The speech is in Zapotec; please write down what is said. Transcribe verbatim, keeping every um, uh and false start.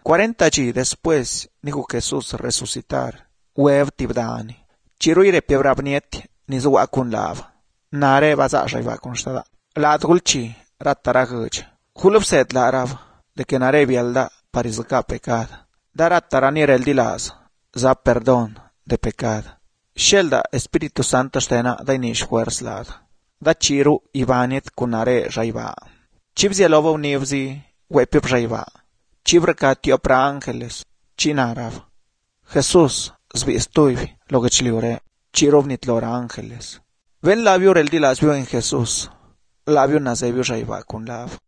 Cuarenta dí después, nijo Jesús resucitar. Web tibdani. Chiru ire piebrabniet, nizuwa kun lav. Nare baza shayva kun shtada. La dulci, rattaraguj. Hulubset la rav, de que nare bialda parizka pecado. Darattaranir el dilaz, za perdón de pecado. Shelda Espíritu Santo stena da inish fuerzlad. Da chiru ivanit kunare raiva. Chibzi lovo univzi, wepip raiva. Chibrka tiopra ángeles, chinarav. Jesús, zvistuivi, lo que chliure, chirovnit lora ángeles. Ven labio el dilaz vio en Jesús. Labio nazevi raiva kun lav.